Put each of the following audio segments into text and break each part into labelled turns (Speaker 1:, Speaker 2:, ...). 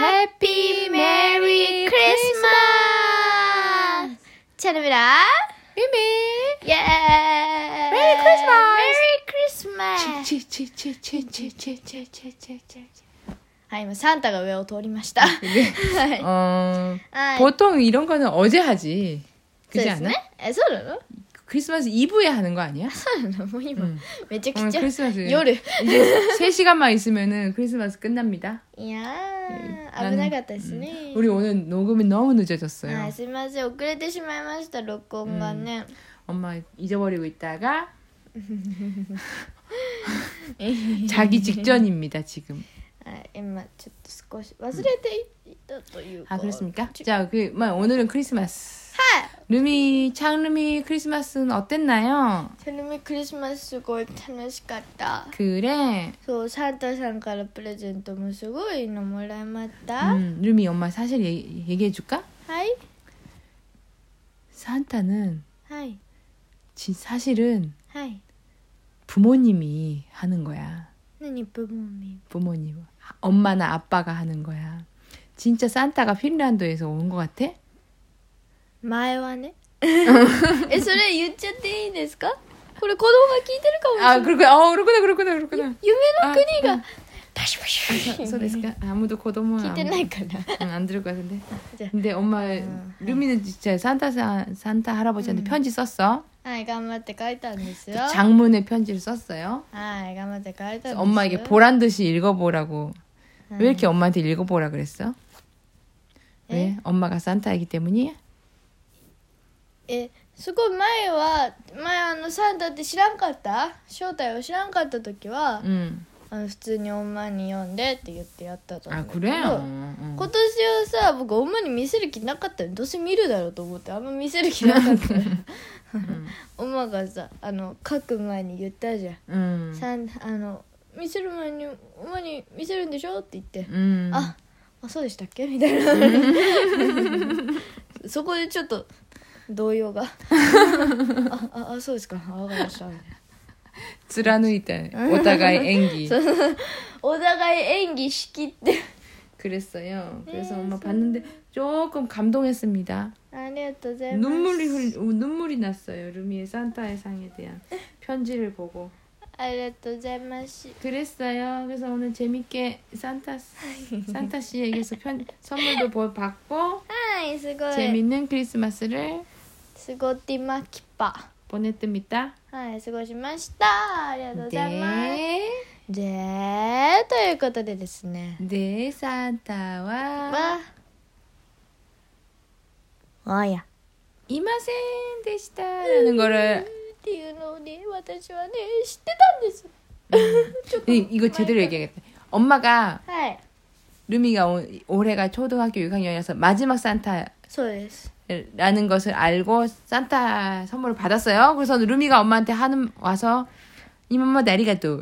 Speaker 1: Happy Merry Christmas! 찬우입니다.
Speaker 2: 미미.
Speaker 1: 예.
Speaker 2: Merry Christmas.
Speaker 1: Christmas. はい、今サンタが上を通りました。はい。はい。
Speaker 2: 보통 이런 거는 어제 하지.
Speaker 1: そう
Speaker 2: 그지
Speaker 1: です
Speaker 2: 않아?
Speaker 1: ね。そうなの？
Speaker 2: 크리스마스 이브에 하는 거 아니야?
Speaker 1: そうなの？もう今、めちゃくちゃ
Speaker 2: 크리스마스
Speaker 1: 夜。
Speaker 2: 이제 3시간만 있으면은 크리스마스 끝납니다.
Speaker 1: いやー、危なかったですね。
Speaker 2: 우리 오늘 녹음이 너무 늦어졌어요.
Speaker 1: はい、すいません。遅れてしまいました、録音がね。
Speaker 2: 엄마 잊어버리고 있다가 자기 직전입니다, 지금.
Speaker 1: はい、今ちょっと少し忘れていたというか。
Speaker 2: 아, 그렇습니까? 자, 오늘은 크리스마스.
Speaker 1: はい。
Speaker 2: 창름이 크리스마스는 어땠나요?
Speaker 1: チャルミクリスマスすごい楽しかった。
Speaker 2: 그래.
Speaker 1: そう、サンタさんからプレゼントもすごいのもらいました。
Speaker 2: 루미 엄마 사실 얘기해줄까?
Speaker 1: はい。
Speaker 2: 산타는
Speaker 1: はい。
Speaker 2: 사실은
Speaker 1: はい。
Speaker 2: 부모님이 하는 거야.
Speaker 1: 何部門み
Speaker 2: 부모님. 엄마나 아빠가 하는 거야. 진짜 산타가 핀란드에서 온 것 같아?
Speaker 1: 前はね。それ言っちゃっていいんですか？これ子供が聞いてるかもしれな
Speaker 2: 아,
Speaker 1: い。
Speaker 2: 그렇구나.
Speaker 1: 夢の国がパシュパシュ。
Speaker 2: 소데스까? 아무도 고도모
Speaker 1: 聞いてないかな。
Speaker 2: 안 들을 것 같은데.
Speaker 1: じゃ
Speaker 2: 근데 엄마 루미는 진짜 산타 할아버지한테 편지 썼어.
Speaker 1: あ、はい、頑張って書いたんですよ。
Speaker 2: 장문의 편지를 썼어요.
Speaker 1: はい、頑張って書いたんですよ。
Speaker 2: 엄마에게 보란 듯이 읽어보라고.
Speaker 1: 음.
Speaker 2: 왜 이렇게 엄마한테 읽어보라 그랬어? 왜?
Speaker 1: 에?
Speaker 2: 엄마가 산타이기 때문이야?
Speaker 1: すごい前サンタって知らんかった正体を知らんかった時は、
Speaker 2: 응.
Speaker 1: 普通に女に読んでって言ってやったと思
Speaker 2: 아
Speaker 1: うけど
Speaker 2: 그래?
Speaker 1: 今年はさ僕女に見せる気なかったのどうせ見るだろうと思ってあんま見せる気なかった女がさ書く前に言ったじゃん、
Speaker 2: 응.
Speaker 1: 見せる前に女に見せるんでしょって言って、
Speaker 2: 응.
Speaker 1: あそうでしたっけみたいなそこでちょっと動揺がそうですかわかりましたみたいな
Speaker 2: 貫いた 오다가의演技
Speaker 1: お互い演技しきって
Speaker 2: 그랬어요. 그래서 엄마 봤는데 조금 감동했습니다.
Speaker 1: ありがとうございます
Speaker 2: 눈물이 났어요. 루미의 산타의 상에 대한 편지를 보고.
Speaker 1: ありがとうございます
Speaker 2: 그랬어요. 그래서 오늘 재밌게 산타 씨에게서 선물도 받고
Speaker 1: はいすごい
Speaker 2: 재밌는 크리스마스를
Speaker 1: すごってまきぱ
Speaker 2: 보냈답니다.
Speaker 1: はい過ごしましたありがとうございます
Speaker 2: 네.
Speaker 1: ということでですね
Speaker 2: 네, 산타와
Speaker 1: わおや
Speaker 2: 이마센 데시다라는 거를
Speaker 1: っていうのをね私はね知ってたんですちょっと
Speaker 2: 이거 제대로 얘기하겠다. 엄마가
Speaker 1: はい
Speaker 2: 루미가 올해가 초등학교 6학년이어서 마지막 산타라는
Speaker 1: そうです
Speaker 2: 것을 알고 산타 선물을 받았어요. 그래서 루미가 엄마한테 와서 이마마 아리가또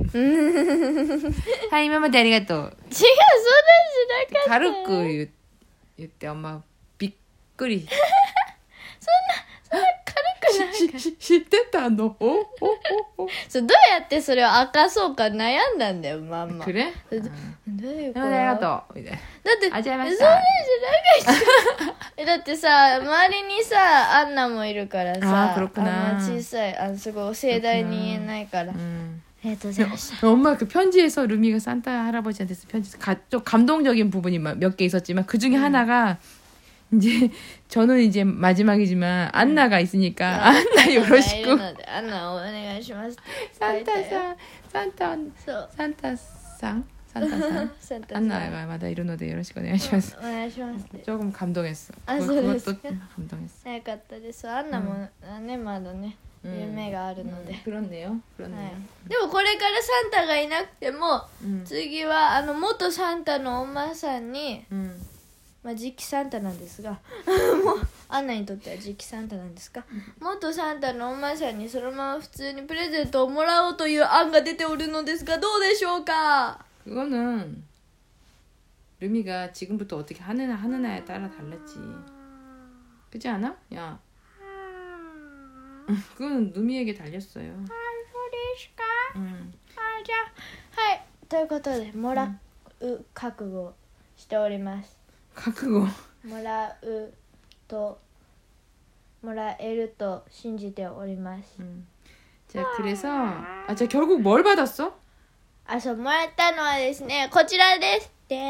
Speaker 2: 하이 이마마 아리가또
Speaker 1: 違うそれじゃなかった
Speaker 2: 가르고言って 엄마 びっくり
Speaker 1: 軽くないか
Speaker 2: 知ってたの
Speaker 1: そうどうやってそれを明かそうか悩んだんだよママ
Speaker 2: 그래?
Speaker 1: どういうこと
Speaker 2: 아리가또 みたいな
Speaker 1: だって
Speaker 2: あじゃあま
Speaker 1: それじ
Speaker 2: した
Speaker 1: ゃないじゃんだってさ周りにさアンナもいるからさ
Speaker 2: あー그렇구나
Speaker 1: 小さいすごい盛大に言えないからありがとうございました
Speaker 2: 엄마 그 편지에서 루미가 산타 할아버지한테 쓴 편지에서 좀 감동적인 부분이 몇 개 있었지만 그 중에 하나가 이제 저는 이제 마지막이지만 안나가 있으니까 안나 요러시고
Speaker 1: アンナお願いします
Speaker 2: 산타상
Speaker 1: そう
Speaker 2: 산타상
Speaker 1: サンタさん
Speaker 2: 안나가 마다 이러는데 요러시고 오네가시마스
Speaker 1: お願いします
Speaker 2: 조금 감동했어.
Speaker 1: 그것도
Speaker 2: 감동했어.
Speaker 1: よかったですアンナもねまだね夢があるので
Speaker 2: 그렇네요.
Speaker 1: でもこれからサンタがいなくても次は元サンタのおまさんに次期サンタなんですがもうアンナにとっては次期サンタなんですが元サンタのおまさんにそのまま普通にプレゼントをもらおうという案が出ておるのですがどうでしょうか
Speaker 2: 그거는 루미가 지금부터 어떻게 하느냐에 따라 달랐지. 그렇지 않아? 야. 그건 루미에게 달렸어요.
Speaker 1: そうですかじゃあはいということでもらう覚悟しております。
Speaker 2: 覚悟。
Speaker 1: もらえると信じております。
Speaker 2: 자 그래서 자 결국 뭘 받았어?
Speaker 1: そう、もらったのはですね、こちらです。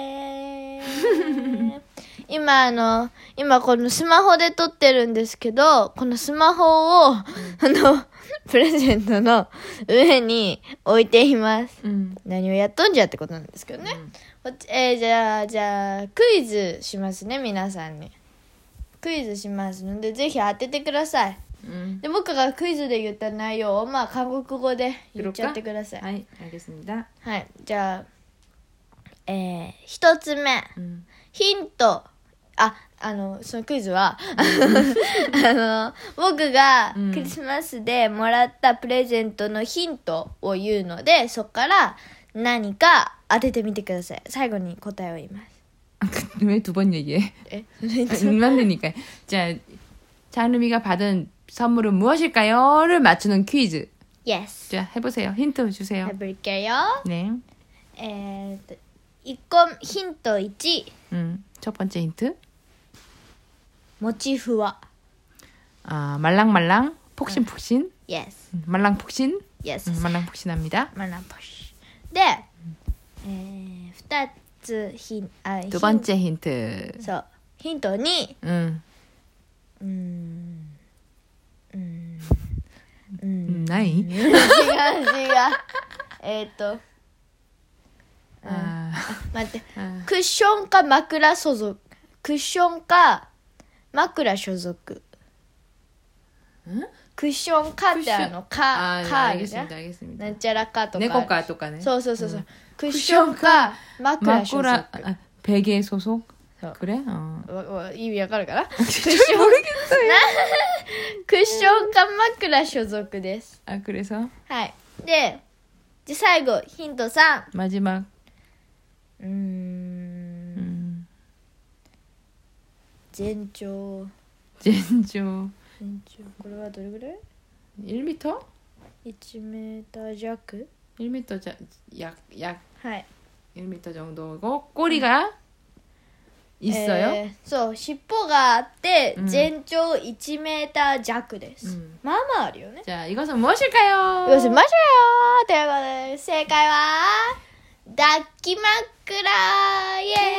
Speaker 1: 今このスマホで撮ってるんですけど、このスマホをプレゼントの上に置いています。何をやっとんじゃってことなんですけどね。じゃあクイズしますね、皆さんに。クイズしますので、ぜひ当ててください。で、僕がクイズで言った内容を韓国語で言っちゃってください。
Speaker 2: はい、알겠습니다。
Speaker 1: はい、じゃあ一つ目、ヒント。そのクイズは僕がクリスマスでもらったプレゼントのヒントを言うので、そこから何か当ててみてください。最後に答えを言います。
Speaker 2: 왜 두 번 얘기해? 맞으니까. 자, 장르미가 받은 선물은 무엇일까요?를 맞추는 퀴즈.
Speaker 1: Yes.
Speaker 2: 자, 해보세요. 힌트 주세요.
Speaker 1: 해볼게요.
Speaker 2: 네.
Speaker 1: 힌트 1.
Speaker 2: 첫 번째 힌트.
Speaker 1: 모티프와.
Speaker 2: 말랑말랑, 폭신폭신.
Speaker 1: Yes.
Speaker 2: 말랑폭신.
Speaker 1: Yes.
Speaker 2: 말랑폭신합니다.
Speaker 1: 말랑폭신. 네.
Speaker 2: 2두 번째 힌트.
Speaker 1: そう。ヒント2.
Speaker 2: 나이?
Speaker 1: 違う。待って。クッションか枕所属。クッションか枕所属。クッションかってかあるじゃん。
Speaker 2: 알겠습니다.
Speaker 1: なんちゃらかとか。
Speaker 2: 猫かとかね。
Speaker 1: そう。クッションか枕所属。
Speaker 2: 베개 소속? 그래?
Speaker 1: 意味わかるかな？クッションか枕所属です。
Speaker 2: 그래서?
Speaker 1: はい。で最後ヒント3。
Speaker 2: 마지막.
Speaker 1: 全長。これはどれぐらい？
Speaker 2: 1m?
Speaker 1: 1メーター弱？
Speaker 2: 1m 약
Speaker 1: はい。
Speaker 2: 1m 정도고 꼬리가 있어요?
Speaker 1: そう、尻尾があって、全長1メーター弱です。まあまああるよね。
Speaker 2: 자, 이것은 무엇일까요?
Speaker 1: 이것은 맞아요. ということで、正解は抱き枕。イエ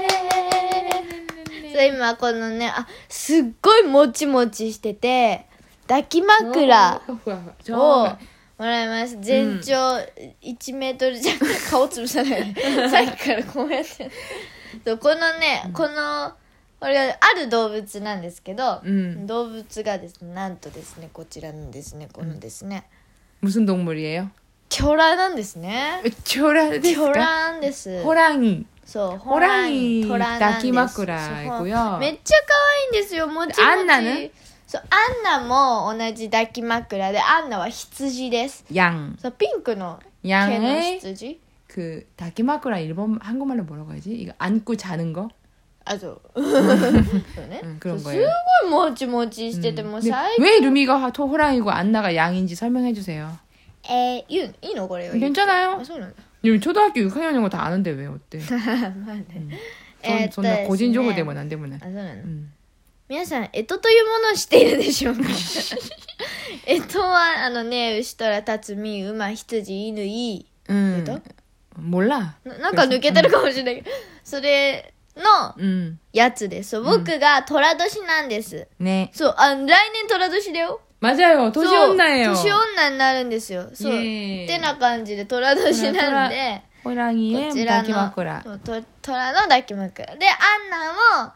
Speaker 1: ーイ。そう、今このね、すっごいもちもちしてて、抱き枕をもらいます。全長1メートル弱。顔つぶさないで。さっきからこうやってこのね、これがある動物なんですけど、動物がですね、なんとですね、こちらのですね、このですね、
Speaker 2: 무슨 동물이에요?
Speaker 1: 虎なんですね。
Speaker 2: 虎ですか？
Speaker 1: 虎なんです。
Speaker 2: 호랑이.
Speaker 1: そう、
Speaker 2: 虎なんです。抱き
Speaker 1: 枕。めっちゃ可愛いんですよ。もちもち。アンナね。そう、アンナも同じ抱き枕で、アンナは羊です。
Speaker 2: 양.
Speaker 1: そう、ピンクの毛の羊。
Speaker 2: 그 다키마쿠라 일본 한국말로 뭐라고 하지? 이거 안고 자는 거?
Speaker 1: そうね。
Speaker 2: 그런
Speaker 1: す
Speaker 2: 거예요.
Speaker 1: ごいもちもちしてても最
Speaker 2: 왜 루미가 호랑이고 안나가 양인지 설명해 주세요.
Speaker 1: いいのこれは。
Speaker 2: 괜찮아요.
Speaker 1: そうなんだ。
Speaker 2: 초등학교 6학년인 거 다 아는데 왜 어때?
Speaker 1: まあね。
Speaker 2: そんな個人情報でもなんでもない。
Speaker 1: そうなの。皆さん、干支というものを知っているでしょうか？干支はね、牛虎辰巳馬羊犬い。
Speaker 2: 몰라.
Speaker 1: なんか抜けてるかもしれないけど、それのやつです。僕が虎年なんです。
Speaker 2: ね。
Speaker 1: そう、来年虎年だよ。
Speaker 2: 맞아요. 도시온나예요.
Speaker 1: 年女になるんですよ。そう。ってな感じで虎年なんで、
Speaker 2: 호랑이의 다키마쿠라.
Speaker 1: 虎の抱き枕で、アンナは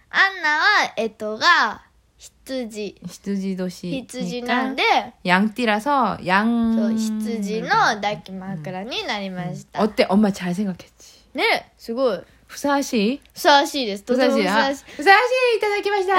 Speaker 1: 羊なんで、
Speaker 2: 양띠라서 양
Speaker 1: 羊の抱き枕になりました。
Speaker 2: 어때? 엄마 잘 생각했지.
Speaker 1: ね、すごい。
Speaker 2: ふさわしい?
Speaker 1: ふさわしいです。とてもふさわしい。
Speaker 2: ふさわしいいただきました。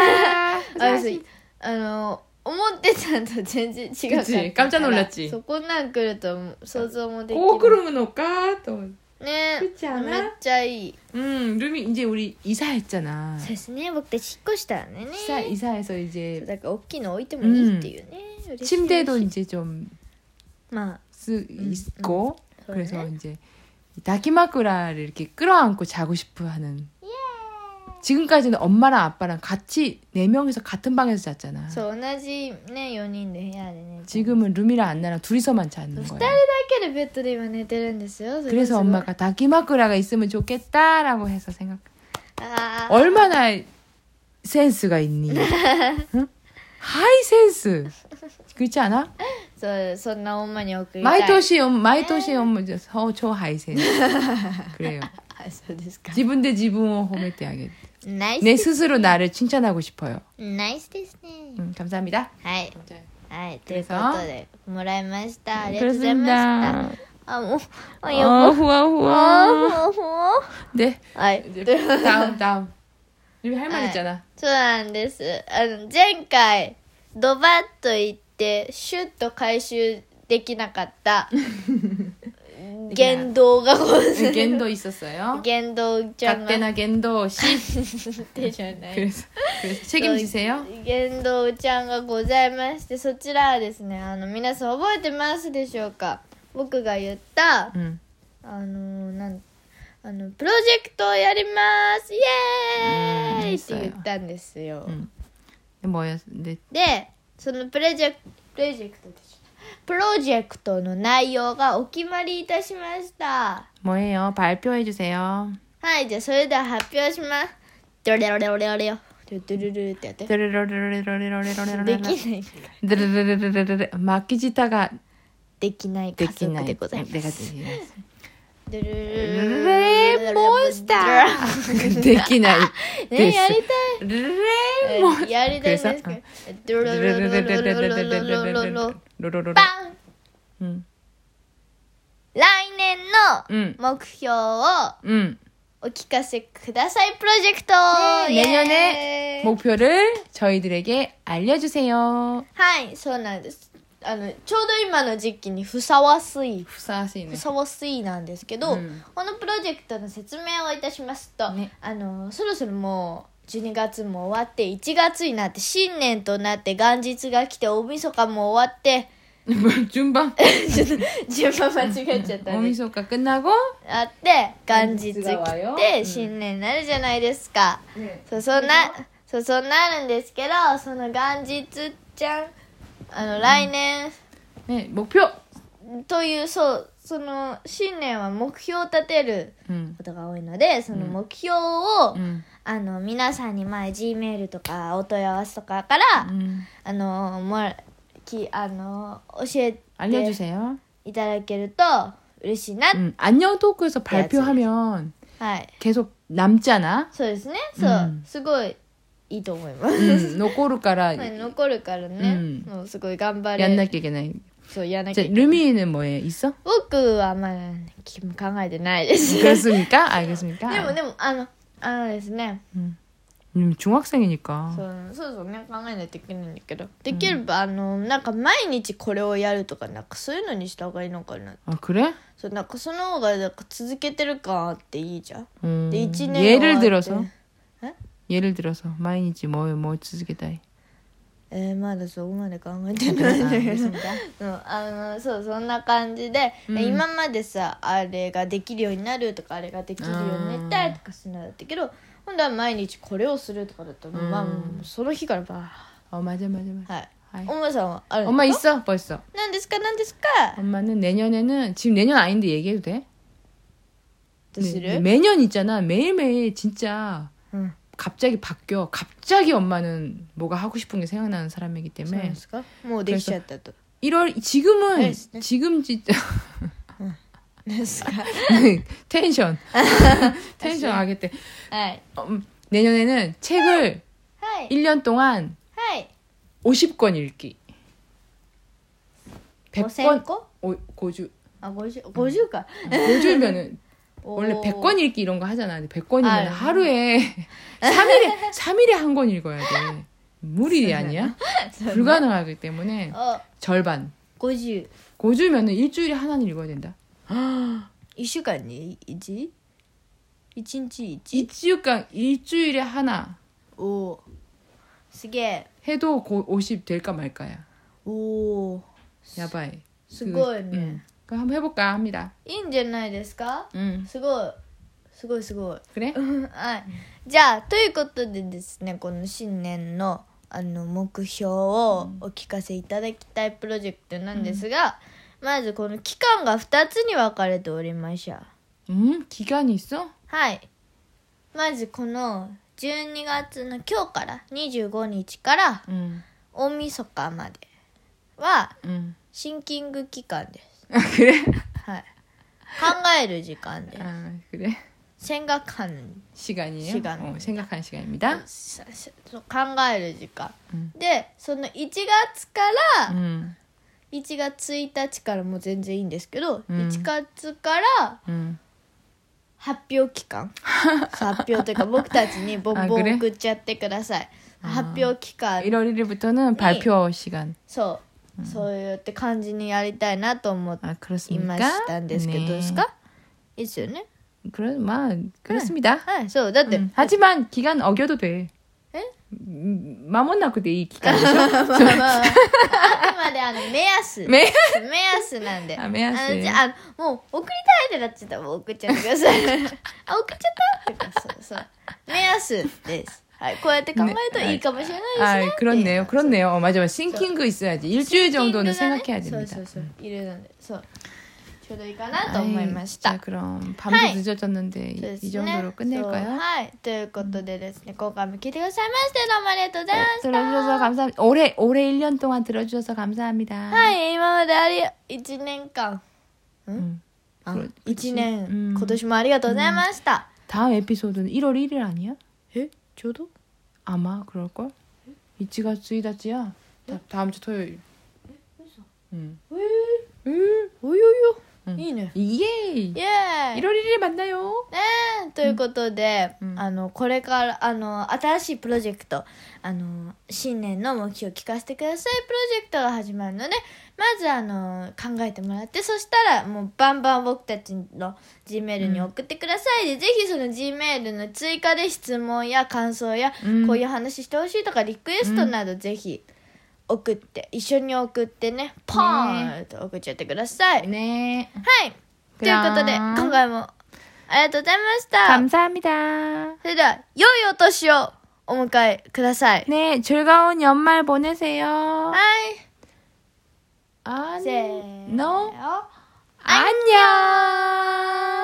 Speaker 1: 思ってたのと全然違かったから。
Speaker 2: 깜짝 놀랐지.
Speaker 1: そこなん来ると想像もできる。
Speaker 2: こう来るのかと。
Speaker 1: ね、
Speaker 2: 그렇지 않아?
Speaker 1: めっちゃいい。
Speaker 2: 루미 이제 우리 이사했잖아.
Speaker 1: そうですね、僕たち引っ越したんでね。
Speaker 2: 이사해서 이제
Speaker 1: だから大きいの置いてもいいっていうね。
Speaker 2: 침대도 이제 좀
Speaker 1: まあ
Speaker 2: 있고 그래서 이제 다키마쿠라를 이렇게 끌어안고 자고 싶어 하는 지금까지는 엄마랑 아빠랑 같이 4명이서 같은 방에서 잤잖아.
Speaker 1: そう同じね4人で部屋で寝て
Speaker 2: 지금은 루미랑 안나랑 둘이서만 자는
Speaker 1: 2人
Speaker 2: 거야.
Speaker 1: だけでベッドで今寝てるんですよ。それが
Speaker 2: 그래서
Speaker 1: すごい
Speaker 2: 엄마가 다키마쿠라가 있으면 좋겠다라고 해서 생각.
Speaker 1: あー
Speaker 2: 얼마나 센스가 있니? 응? 하이 센스. 그렇지 않아?
Speaker 1: そうそんな엄마に送りたい。
Speaker 2: 마이토시 엄마 초 하이 센스. 그래요.
Speaker 1: はいそうですか。
Speaker 2: 지분 대 지분을 호메테하게.
Speaker 1: ナイス
Speaker 2: 내
Speaker 1: です。
Speaker 2: 스스로 나를 칭찬하고 싶어요.
Speaker 1: ナイスですね。
Speaker 2: 감사합니다.
Speaker 1: はいはいというこ
Speaker 2: 그래서
Speaker 1: とでもらいました。ありがとうございました。
Speaker 2: 그렇습니다.
Speaker 1: あもうあ
Speaker 2: 어,
Speaker 1: やば。
Speaker 2: 후아
Speaker 1: あ
Speaker 2: 후아.
Speaker 1: ほほ。
Speaker 2: 네.
Speaker 1: はい。
Speaker 2: 이제 다음. 우리 할 말 있잖아.
Speaker 1: そうなんです。前回ドバッと言ってシュッと回収できなかった言動がございます。
Speaker 2: 겐도 있었어요.
Speaker 1: 言動ちゃんが
Speaker 2: 갓데나 겐도 씨.
Speaker 1: 手じゃない。
Speaker 2: 그래서 책임지세요.
Speaker 1: 言動ちゃんがございまして、そちらはですね、皆さん覚えてますでしょうか。僕が言った
Speaker 2: 응.
Speaker 1: プロジェクトをやりますイエーイって言ったんですよ。
Speaker 2: 응. 뭐였? 근데
Speaker 1: でそのプロジェクトの内容がお決まりいたしました。
Speaker 2: 뭐예요? 발표해 주세요.
Speaker 1: はい、じゃあそれでは発表します。ドレロレロレロレロドゥドゥルルってやって。できない。
Speaker 2: 마키지타가
Speaker 1: できない家族でございます。
Speaker 2: 내가 드리겠습니다.
Speaker 1: ドゥルルルル
Speaker 2: レモンスターできない
Speaker 1: ね、やりたい。
Speaker 2: レモン
Speaker 1: やりたいんですけど。ドゥルルルルルルルルルルルバン。来年の目標をお聞かせくださいプロジェクト。
Speaker 2: 내년에 목표를 저희들에게 알려주세요.
Speaker 1: はい、そうなんです。ちょうど今の時期にふさわしい
Speaker 2: ふさわしいね。
Speaker 1: なんですけど、このプロジェクトの説明をいたしますと、
Speaker 2: ね、
Speaker 1: そろそろもう12月も終わって1月になって新年となって元日が来て大晦日も終わって
Speaker 2: 順番
Speaker 1: ちょっと順番間違えちゃったね。
Speaker 2: 大晦日끝나고
Speaker 1: あって元日来
Speaker 2: 元日がわよ
Speaker 1: て新年になるじゃないですか、そうなるんですけど、その元日ちゃん来年、
Speaker 2: ね、目標
Speaker 1: というその新年は目標を立てることが多いので、その目標を、皆さんにGメールとかお問い合わせとかから、教えて
Speaker 2: 알려주세요.
Speaker 1: いただけると嬉しいな。
Speaker 2: 안녕 토크에서 발표하면
Speaker 1: はい。
Speaker 2: 계속 남잖아.
Speaker 1: そうですね。そう、すごいいいと思います。
Speaker 2: 残るから
Speaker 1: 残るからね。もうすごい頑張れ。
Speaker 2: やんなきゃいけない。
Speaker 1: そうやんなきゃいけない。
Speaker 2: 루미는 뭐에 있어?
Speaker 1: 僕はまだ考えてないです。
Speaker 2: 그렇습니까? 알겠습니까?
Speaker 1: でもですね。
Speaker 2: 중학생이니까.
Speaker 1: そうね、考えないといけないんだけど、できればなんか毎日これをやるとかなんかそういうのにした方がいいのかな。
Speaker 2: 아 그래?
Speaker 1: そうなんかその方がなんか続けてる感あっていいじゃん。で1年
Speaker 2: 예를 들어서
Speaker 1: え
Speaker 2: 예를 들어서毎日뭐続けたい?
Speaker 1: まだそこまで考えてないんだけどそうそんな感じで、今までさあれができるようになるとかあれができるようになりたいとかするのだったけど、今度は毎日これをするとかだったら、まあその日から
Speaker 2: 맞아.
Speaker 1: はい。엄마さんはあるんですか?
Speaker 2: 엄마 있어 벌써.
Speaker 1: 何ですか
Speaker 2: 엄마는 내년에는 지금 내년 아닌데 얘기해도 돼?
Speaker 1: どうする?
Speaker 2: 매년 있잖아. 매일매일 진짜 갑자기 바뀌어. 갑자기 엄마는 뭐가 하고 싶은 게 생각나는 사람이기 때문에.
Speaker 1: もうできちゃったと.
Speaker 2: 1월 지금 진짜
Speaker 1: ですか?
Speaker 2: 텐션 하겠대.
Speaker 1: はい.
Speaker 2: 내년에는 책을
Speaker 1: はい
Speaker 2: 1년 동안
Speaker 1: はい
Speaker 2: 50권 읽기.
Speaker 1: 5000個?
Speaker 2: 고주.
Speaker 1: 50か.
Speaker 2: 5주면은 원래 100권 읽기 이런 거 하잖아. 근데 100권이면 하루에 3일에 한 권 읽어야 돼. 무리 아니야? 불가능하기 때문에 절반.
Speaker 1: 50.
Speaker 2: 고주면은 일주일에 하나는 읽어야 된다.
Speaker 1: 1週間に 1? 1日
Speaker 2: 1? 일주일에 하나.
Speaker 1: 오. すげえ.
Speaker 2: 해도 50 될까 말까야.
Speaker 1: 오.
Speaker 2: 야바이.
Speaker 1: すごいね.
Speaker 2: 그럼 한번 해볼까 합니다.
Speaker 1: いいんじゃないですか? すごい
Speaker 2: 그래?
Speaker 1: はい。 じゃあということでですね、この新年の目標をお聞かせいただきたいプロジェクトなんですが、まずこの期間が2つに分かれておりました。
Speaker 2: 기간이 있어?
Speaker 1: はい。まずこの12月の今日から25日から大晦日まではシンキング期間です。
Speaker 2: 그래?
Speaker 1: はい。考える時間です。
Speaker 2: 그래?
Speaker 1: 생각하는
Speaker 2: 시간이에요?
Speaker 1: 시간.
Speaker 2: 생각하는 시간입니다.
Speaker 1: 考える時間。で、その1月から、1月1日からも全然いいんですけど、1月から、発表期間発表というか僕たちにボンボン送っちゃってください。発表期間
Speaker 2: 1월 1일부터는 발표 시간.
Speaker 1: そういうって感じにやりたいなと思いましたんですけど、どうですか？いいですよね。
Speaker 2: 그렇습니다.
Speaker 1: はい、そうだって。
Speaker 2: 하지만 기간 어겨도 돼. 마모나쿠 이 기간.
Speaker 1: まあくまで目安なんで。
Speaker 2: 目安。
Speaker 1: じゃあもう送りたいってなっちゃったらもう送っちゃってください。送っちゃったってかそう目安です。はい、こうやって考えるといいかもしれないですね。
Speaker 2: 그렇네요. 맞아. 싱킹도 있어야지. 일주일 정도는 생각해야 됩니다.
Speaker 1: いるので、そうちょうどいいかなと思いました。
Speaker 2: 자, 그럼 밤도 늦어졌는데 이 정도로 끝낼까요?
Speaker 1: はい、ということでですね、今回も聞いてくださいましてどうもありがとうございました。
Speaker 2: 들어주셔서 감사합니다. 올해 1년 동안 들어주셔서 감사합니다.
Speaker 1: はい、今まで1年間1年、今年もありがとうございました。
Speaker 2: 다음 에피소드는 1월 1일 아니야?
Speaker 1: ちょうど?
Speaker 2: 아마 그럴걸? 1월 1일이야. 다음 주 토요일.
Speaker 1: 오요요. いいね。
Speaker 2: イエーイ。
Speaker 1: イエーイ。
Speaker 2: 1월 1일 만나요。
Speaker 1: ね、ということで、これから新しいプロジェクト、新年の目標を聞かせてくださいプロジェクトが始まるので、まず考えてもらって、そしたらもうバンバン僕たちの Gmail に送ってください。でぜひその Gmail の追加で質問や感想や、こういう話してほしいとかリクエストなどぜひ送って一緒に送ってね、ポーンと送っちゃってください
Speaker 2: ね。
Speaker 1: はい、ということで今回もありがとうございました。
Speaker 2: 감사합니다.
Speaker 1: それでは良いお年をお迎えください。
Speaker 2: 네, 즐거운 연말 보내세요.
Speaker 1: はい、せーの、
Speaker 2: 안녕.